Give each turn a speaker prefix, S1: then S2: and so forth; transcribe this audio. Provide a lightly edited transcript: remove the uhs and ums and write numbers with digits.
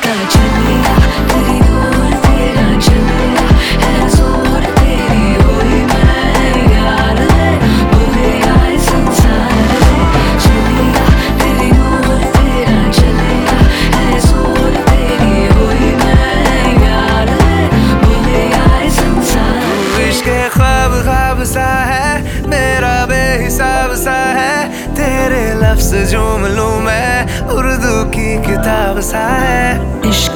S1: का चलिया तेरी ओर तेरा चलिया है जोर तेरी होई मैं यार ले बोले आए संसार ले चलिया तेरी ओर तेरा चलिया है जोर तेरी होई मैं यार ले बोले आए संसार।
S2: इश्क ख्वाब ख्वाब सा है मेरा बेहिसाब सा है तेरे लफ्ज़ जुमलों में उर्दू की किताब सा है।
S1: इश्क